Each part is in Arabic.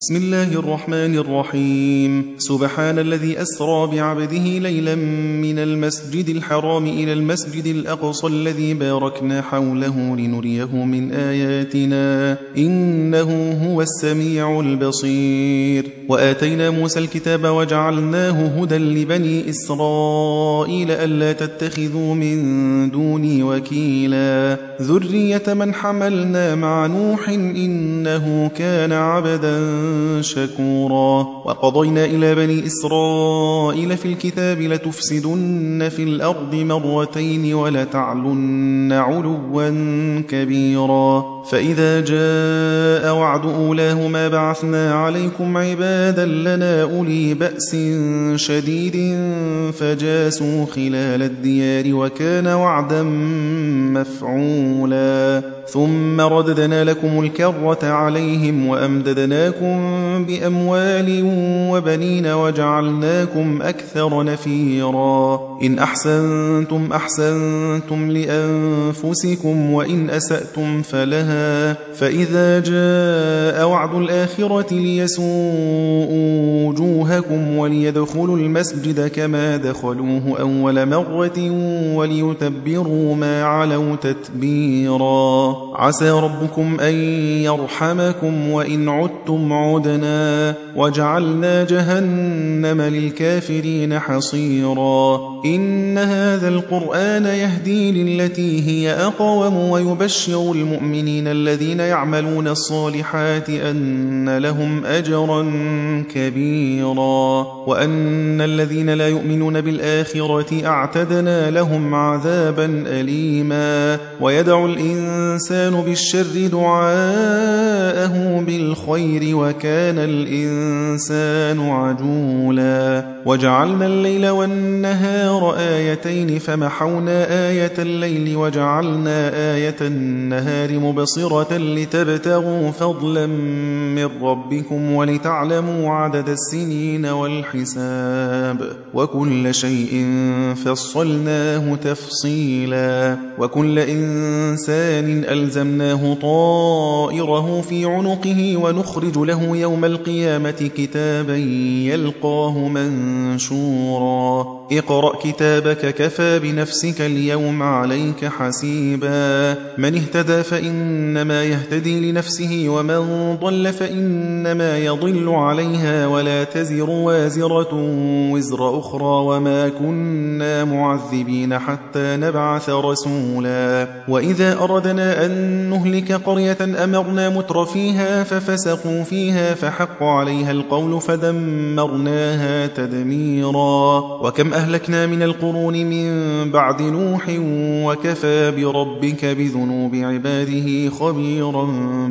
بسم الله الرحمن الرحيم. سبحان الذي أسرى بعبده ليلا من المسجد الحرام إلى المسجد الأقصى الذي باركنا حوله لنريه من آياتنا إنه هو السميع البصير. وآتينا موسى الكتاب وجعلناه هدى لبني إسرائيل ألا تتخذوا من دوني وكيلا ذرية من حملنا مع نوح إنه كان عبدا شكورا. وقضينا إلى بني إسرائيل في الكتاب لتفسدن في الأرض مرتين ولتعلن علوا كبيرا فإذا جاء وعد أولاهما بعثنا عليكم عبادا لنا أولي بأس شديد فجاسوا خلال الديار وكان وعدا مفعولا. ثم رددنا لكم الكرة عليهم وأمددناكم بأموال وبنين وجعلناكم أكثر نفيرا. إن أحسنتم أحسنتم لأنفسكم وإن أسأتم فلها فإذا جاء وعد الآخرة ليسوءوا وجوهكم وليدخلوا المسجد كما دخلوه أول مرة وليتبروا ما علوا تتبيرا. عسى ربكم أن يرحمكم وإن عدتم عدنا وجعلنا جهنم للكافرين حصيرا. إن هذا القرآن يهدي للتي هي أقوم ويبشر المؤمنين الذين يعملون الصالحات أن لهم أجرا كبيرا وأن الذين لا يؤمنون بالآخرة أعتدنا لهم عذابا أليما. ويدعو الإنسان بالشر دعاءه بالخير وكان الإنسان عجولا. وجعلنا الليل والنهار آيتين فمحونا آية الليل وجعلنا آية النهار مبصرة لتبتغوا فضلا من ربكم ولتعلموا عدد السنين والحساب وكل شيء فصلناه تفصيلا. وكل إنسان ألزمناه طائره في عنقه ونخرج له يوم القيامة كتابا يلقاه منشورا. اقرأ كتابك كفى بنفسك اليوم عليك حسيبا. من اهتدى فإنما يهتدي لنفسه ومن ضل فإنما يضل عليها ولا تزر وازرة وزر أخرى وما كنا معذبين حتى نبعث رسولا. وإذا أردنا أن نهلك قرية أمرنا متر فيها ففسقوا فيها فحق عليها القول فدمرناها تدميرا. وكم أهلكنا من القرون من بعد نوح وكفى بربك بذنوب عباده خبيرا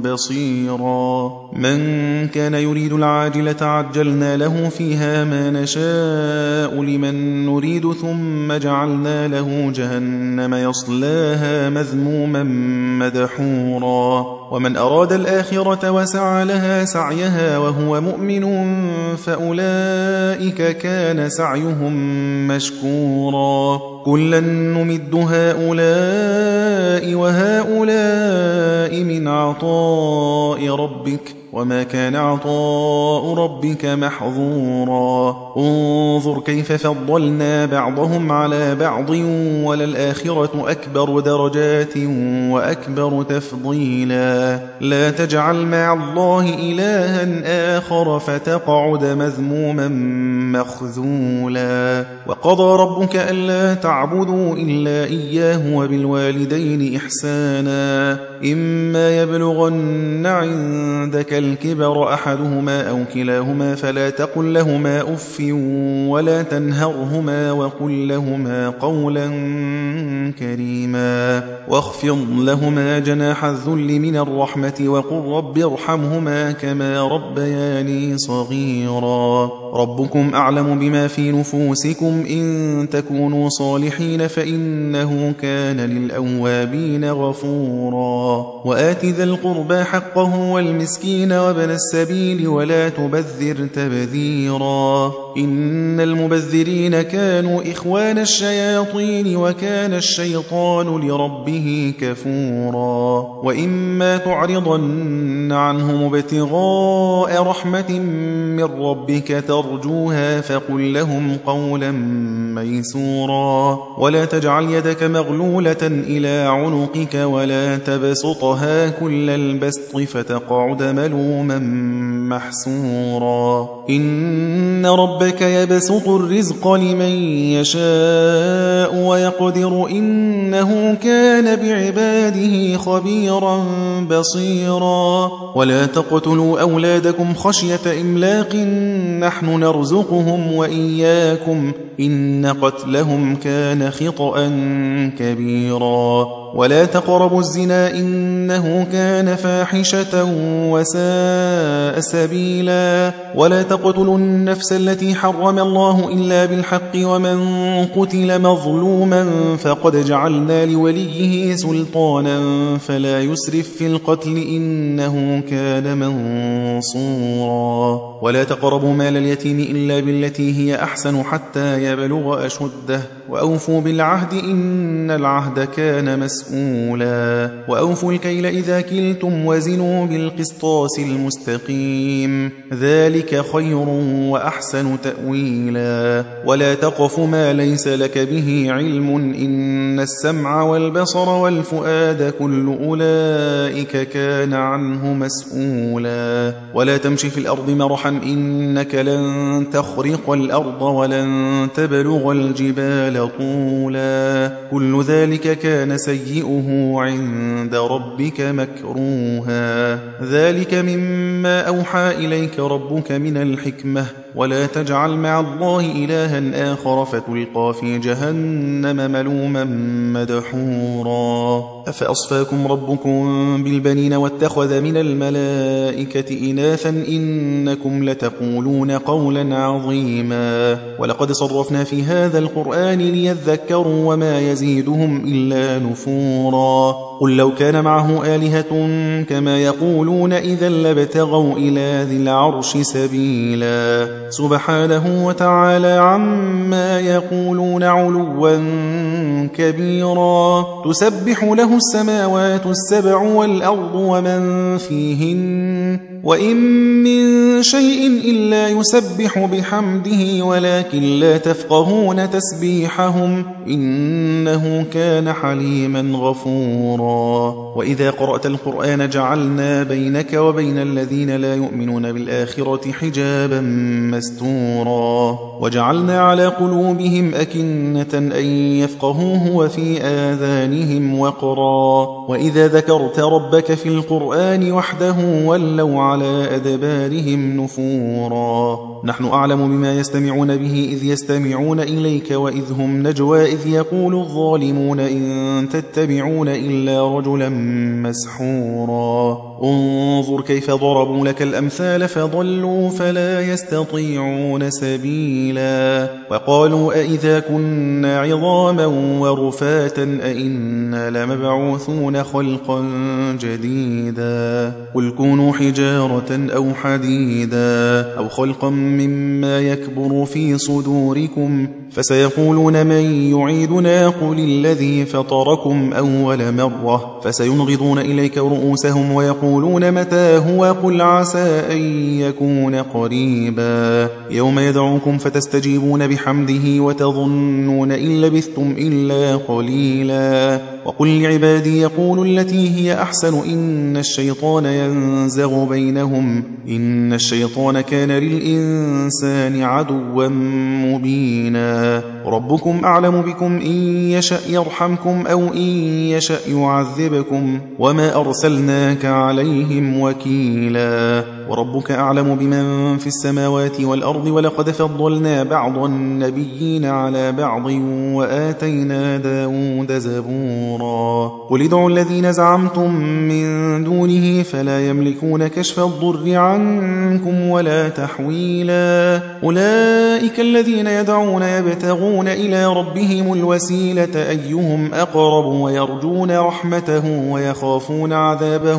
بصيرا. من كان يريد العاجلة عجلنا له فيها ما نشاء لمن نريد ثم جعلنا له جهنم يصلاها مذموما مدحورا. ومن أراد الآخرة وسعى لها سعيها وهو مؤمن فأولئك كان سعيهم مشكورا. كلا نمد هؤلاء وهؤلاء من عطاء ربك وما كان عطاء ربك محظورا. انظر كيف فضلنا بعضهم على بعض وللآخرة أكبر درجات وأكبر تفضيلا. لا تجعل مع الله إلها آخر فتقعد مذموما مخذولا. وقضى ربك ألا تعبدوا إلا إياه وبالوالدين إحسانا. إما يبلغن عندك الكبر أحدهما أو كلاهما فلا تقل لهما أف ولا تنهرهما وقل لهما قولا كريما. واخفض لهما جناح الذل من الرحمة وقل رب ارحمهما كما ربياني صغيرا. ربكم أعلم بما في نفوسكم إن تكونوا صالحين فإنه كان للأوابين غفورا. وآت ذا القربى حقه والمسكين وابن السبيل ولا تبذر تبذيرا. إن المبذرين كانوا إخوان الشياطين وكان الشيطان الشيطان لربه كفورا وإما تعرضن عنهم ابتغاء رحمة من ربك ترجوها فقل لهم قولا ميسورا ولا تجعل يدك مغلولة إلى عنقك ولا تبسطها كل البسط فتقعد ملوما محسورا إن ربك يبسط الرزق لمن يشاء ويقدر إنه كان بعباده خبيرا بصيرا ولا تقتلوا أولادكم خشية إملاق نحن نرزقهم وإياكم إن قتلهم كان خطأ كبيرا ولا تقربوا الزنا إنه كان فاحشة وساء سبيلا ولا تقتلوا النفس التي حرم الله إلا بالحق ومن قتل مظلوما فقد جعلنا لوليه سلطانا فلا يسرف في القتل إنه كان منصورا ولا تقربوا مال اليتيم إلا بالتي هي أحسن حتى يبلغ أشده وأوفوا بالعهد إن العهد كان مسؤولا وأوفوا الكيل إذا كلتم وزنوا بالقسطاس المستقيم ذلك خير وأحسن تأويلا ولا تقف ما ليس لك به علم إن السمع والبصر والفؤاد كل أولئك كان عنه مسؤولا ولا تمشي في الأرض مرحا إنك لن تخرق الأرض ولن تبلغ الجبال طولا كل ذلك كان سيئه عند ربك مكروها ذلك مما أوحى إليك ربك من الحكمة ولا تجعل مع الله إلها آخر فتلقى في جهنم ملوما مدحورا أفأصفاكم ربكم بالبنين واتخذ من الملائكة إناثا إنكم لتقولون قولا عظيما ولقد صرفنا في هذا القرآن ليذكروا وما يزيدهم إلا نفورا قل لو كان معه آلهة كما يقولون إذا لابتغوا إلى ذي العرش سبيلا سبحانه وتعالى عما يقولون علوا كبيرا تسبح له السماوات السبع والأرض ومن فيهن وإن من شيء إلا يسبح بحمده ولكن لا تفقهون تسبيحهم إنه كان حليما غفورا وإذا قرأت القرآن جعلنا بينك وبين الذين لا يؤمنون بالآخرة حجابا مستورا وجعلنا على قلوبهم أكنة أن يفقهوه وفي آذانهم وقرا وإذا ذكرت ربك في القرآن وحده ولوا على أدبارهم نفورا نحن أعلم بما يستمعون به إذ يستمعون إليك وإذ هم نجوى إذ يقول الظالمون إن تتبعون إلا رجلا مسحورا انظر كيف ضربوا لك الأمثال فضلوا فلا يستطيعون سبيلا وقالوا أئذا كنا عظاما ورفاتا أئنا لمبعوثون خلقا جديدا قل كونوا حجارة أو حديدا أو خلقا مما يكبر في صدوركم فسيقولون من يعيدنا قل الذي فطركم أول مرة فسينغضون إليك رؤوسهم ويقولون متى هو قل عسى أن يكون قريبا يوم يدعوكم فتستجيبون بحمده وتظنون إن لبثتم إلا قليلا وقل لعبادي يقولوا التي هي أحسن إن الشيطان ينزغ بينهم إن الشيطان كان للإنسان عدوا مبينا ربكم أعلم بكم إن يشأ يرحمكم أو إن يشأ يعذبكم وما أرسلناك عليهم وكيلا وربك أعلم بمن في السماوات والأرض ولقد فضلنا بعض النبيين على بعض وآتينا داود زبورا قل ادعوا الذين زعمتم من دونه فلا يملكون كشف الضر عنكم ولا تحويلا أولئك الذين يدعون يبتغون إلى ربهم الوسيلة أيهم أقرب ويرجون رحمته ويخافون عذابه إن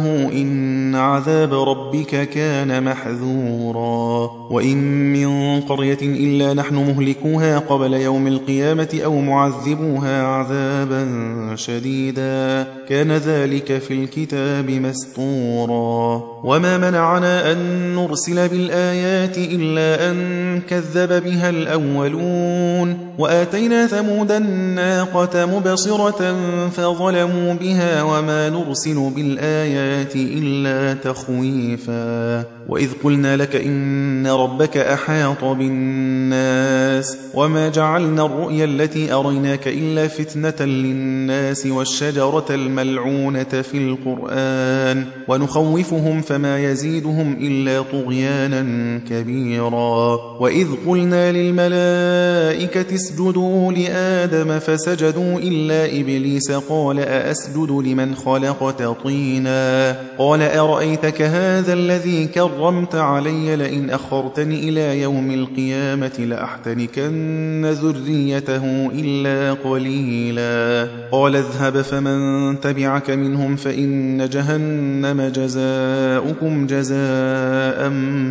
وإن عذاب ربك كان محذورا وإن من قرية إلا نحن مهلكوها قبل يوم القيامة أو معذبوها عذابا شديدا كان ذلك في الكتاب مسطورا وما منعنا أن نرسل بالآيات إلا أن كذب بها الأولون وآتينا ثمود الناقة مبصرة فظلموا بها وما نرسل بالآيات إلا تخويفا وإذ قلنا لك إن ربك أحاط بالناس وما جعلنا الرؤيا التي أريناك إلا فتنة للناس والشجرة الملعونة في القرآن ونخوفهم فما يزيدهم إلا طغيانا كبيرا وإذ قلنا للملائكة اسجدوا لآدم فسجدوا إلا إبليس قال أأسجد لمن خلقت طينا قال أرأيتك هذا الذي كرمت علي لئن أخرتني إلى يوم القيامة لأحتنكن ذريته إلا قليلا قال اذهب فمن تبعك منهم فإن جهنم جزاؤكم جزاء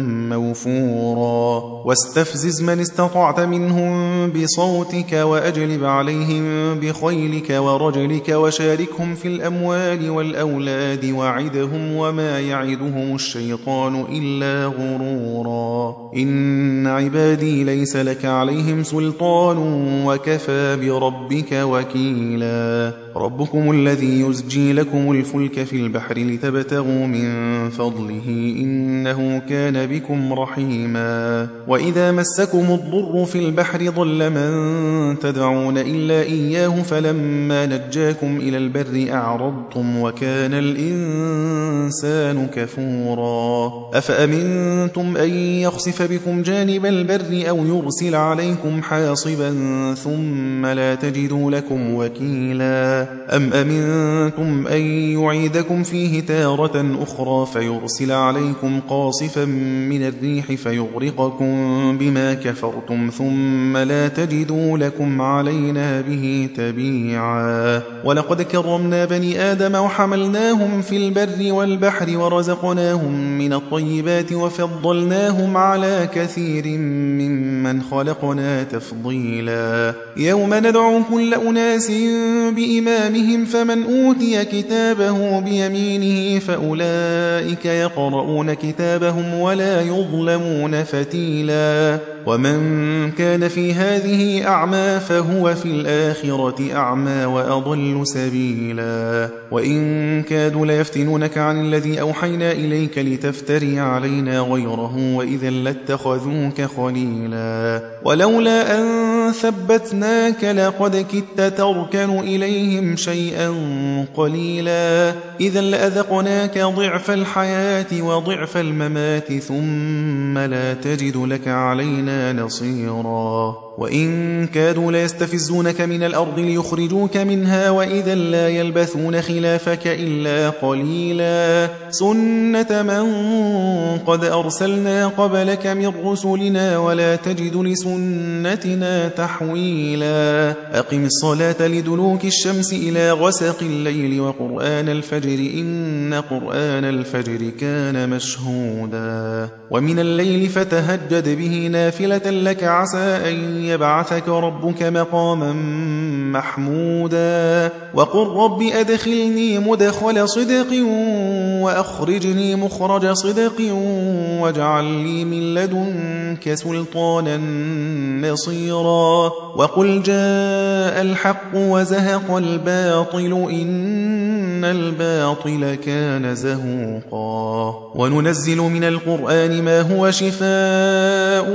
موفورا واستفزز من استطعت منهم بصوتك وأجلب عليهم بخيلك ورجلك وشاركهم في الأموال والأولاد وعدهم وما يعدهم الشيطان إلا غرورا إن عبادي ليس لك عليهم سلطان وكفى بربك وكيلا ربكم الذي يزجي لكم الفلك في البحر لتبتغوا من فضله إنه كان بكم رحيما وإذا مسكم الضر في البحر ضل من تدعون إلا إياه فلما نجاكم إلى البر أعرضتم وكان الإنسان كفورا أفأمنتم أن يخسف بكم جانب البر أو يرسل عليكم حاصبا ثم لا تجدوا لكم وكيلا أم أمنتم أن يعيدكم فيه تارة أخرى فيرسل عليكم قاصفا من الريح فيغرقكم بما كفرتم ثم لا تجدوا لكم علينا به تبيعا ولقد كرمنا بني آدم وحملناهم في البر والبحر ورزقناهم من الطيبات وفضلناهم على كثير ممن خلقنا تفضيلا يوم ندعو كل أناس بإمامهم فمن أوتي كتابه بيمينه فأولئك يقرؤون كتابهم ولا يظلمون فتيلا ومن كان في هذه أعمى فهو في الآخرة أعمى وأضل سبيلا وإن كادوا ليفتنونك عن الذي أوحينا إليك لتفتري علينا غيره وإذا لاتخذوك خليلا ولولا أن ثبتناك لقد كدت تركن إليهم شيئا قليلا إذا لأذقناك ضعف الحياة وضعف الممات ثم لا تجد لك علينا نصيرا وإن كادوا ليستفزونك من الأرض ليخرجوك منها وإذا لا يلبثون خلافك إلا قليلا سنة من قد أرسلنا قبلك من رسلنا ولا تجد لسنتنا تحويلا أقم الصلاة لدلوك الشمس إلى غسق الليل وقرآن الفجر إن قرآن الفجر كان مشهودا ومن الليل فتهجد به نافلة لك عسى أن يبعثك ربك مقاما محمودا وقل رب أدخلني مدخل صدق وأخرجني مخرج صدق واجعل لي من لدنك سلطانا نصيرا وقل جاء الحق وزهق الباطل إن الباطل كان زهوقا وننزل من القرآن ما هو شفاء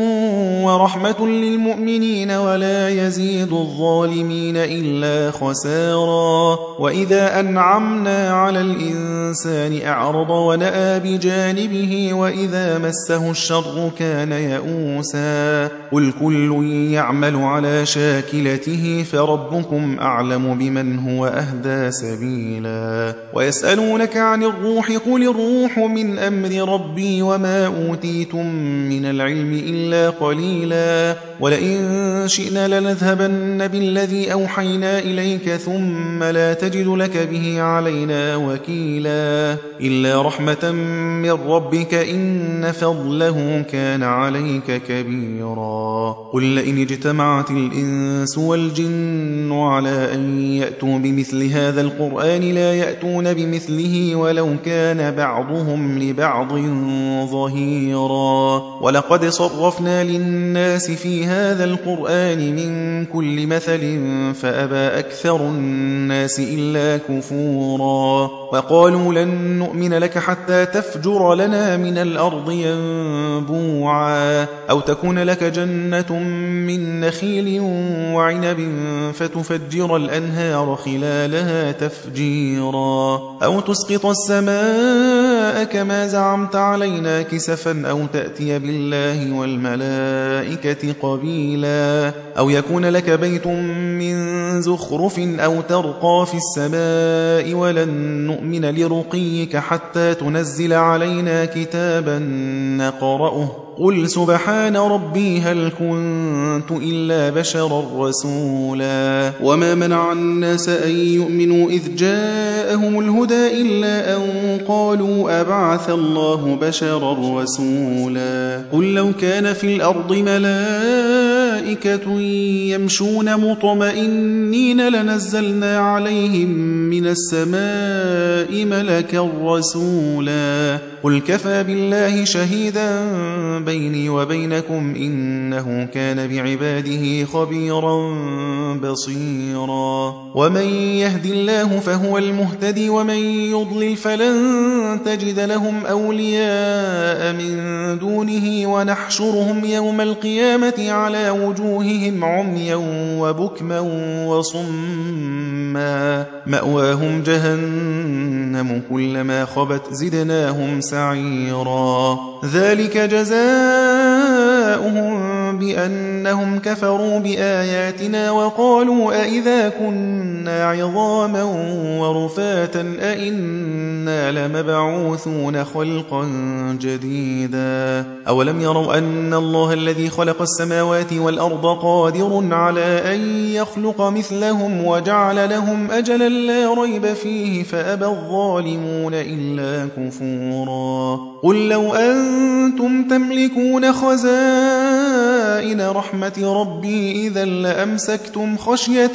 ورحمة للمؤمنين ولا يزيد الظالمين إلا خسارا وإذا أنعمنا على الإنسان أعرض ونأى بجانبه وإذا مسه الشر كان يئوسا قل كل يعمل على شاكلته فربكم أعلم بمن هو أهدى سبيلا سبيلا ويسألونك عن الروح قل الروح من أمر ربي وما أوتيتم من العلم إلا قليلا ولئن شئنا لنذهبن بالذي أوحينا إليك ثم لا تجد لك به علينا وكيلا إلا رحمة من ربك إن فضله كان عليك كبيرا قل لئن اجتمعت الإنس والجن على أن يأتوا بمثل هذا القرآن لا يأتون بمثله ولو كان بعضهم لبعض ظهيرا ولقد صرفنا للناس في هذا القرآن من كل مثل فأبى أكثر الناس إلا كفورا وقالوا لن نؤمن لك حتى تفجر لنا من الأرض ينبوعا أو تكون لك جنة من نخيل وعنب فتفجر الأنهار خلالها تفجيرا أو تسقط السماء كما زعمت علينا كسفا أو تأتي بالله والملائكة قبيلا أو يكون لك بيت من زخرف أو ترقى في السماء ولن نؤمن لرقيك حتى تنزل علينا كتابا نقرأه قل سبحان ربي هل كنت إلا بشرا رسولا وما منع الناس أن يؤمنوا إذ جاءهم الهدى إلا أن قالوا أبعث الله بشرا رسولا قل لو كان في الأرض ملائكة يمشون مطمئنين لنزلنا عليهم من السماء ملكا رسولا قل كفى بالله شهيدا بيني وبينكم إنه كان بعباده خبيرا بصيرا ومن يهد الله فهو المهتدي ومن يضلل فلن تجد لهم أولياء من دونه ونحشرهم يوم القيامة على وجوههم عميا وبكما وصما مأواهم جهنم كلما خبت زدناهم سعيرا ذلك جزاؤهم بأنهم كفروا بآياتنا وقالوا أئذا كنا عظاما ورفاتا أئنا لمبعوثون خلقا جديدا أولم يروا أن الله الذي خلق السماوات والأرض قادر على أن يخلق مثلهم وجعل لهم أجلا لا ريب فيه فأبى الظالمون إلا كفورا قل لو أنتم تملكون خزائن رحمة ربي إذا لأمسكتم خشية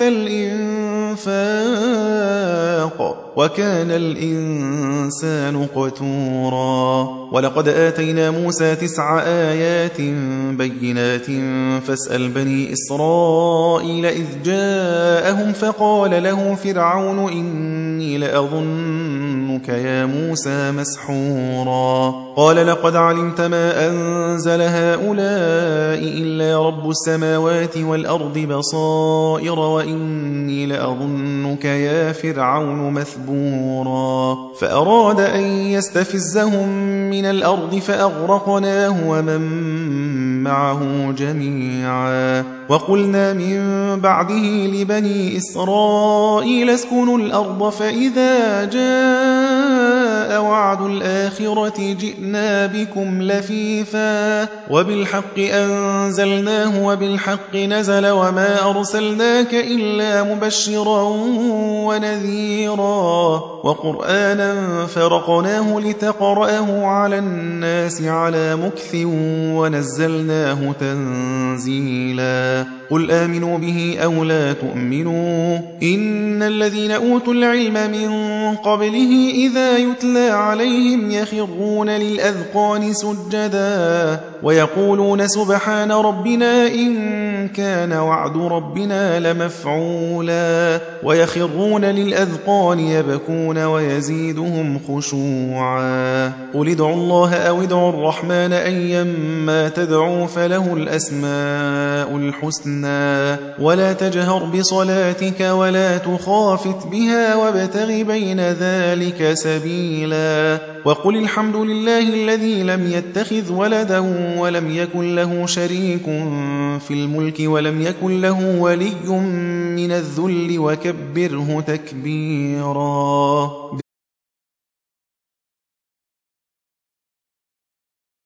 الإنفاق وكان الإنسان قتورا ولقد آتينا موسى 9 آيات بينات فاسأل بني إسرائيل إذ جاءهم فقال له فرعون إني لأظنك يا موسى مسحورا قال لقد علمت ما أنزل هؤلاء إلا رب السماوات والأرض بصائر وإني لأظنك يا فرعون مثبورا فأراد أن يستفزهم من الأرض فأغرقناه ومن معه جميعا وقلنا من بعده لبني إسرائيل اسكنوا الأرض فإذا جاء وعد الآخرة جئنا بكم لفيفا وبالحق أنزلناه وبالحق نزل وما أرسلناك إلا مبشرا ونذيرا وقرآنا فرقناه لتقرأه على الناس على مكث ونزلناه تنزيلا قل آمنوا به أو لا تؤمنوا إن الذين أوتوا العلم من قبله إذا يتلى عليهم يخرون للأذقان سجدا ويقولون سبحان ربنا إن كان وعد ربنا لمفعولا ويخرون للأذقان يبكون ويزيدهم خشوعا قل ادعوا الله أو ادعوا الرحمن أيما تدعوا فله الأسماء الحسنى ولا تجهر بصلاتك ولا تخافت بها وابتغ بين ذلك سبيلا وقل الحمد لله الذي لم يتخذ ولدا ولم يكن له شريك في الملك ولم يكن له ولي من الذل وكبره تكبيرا.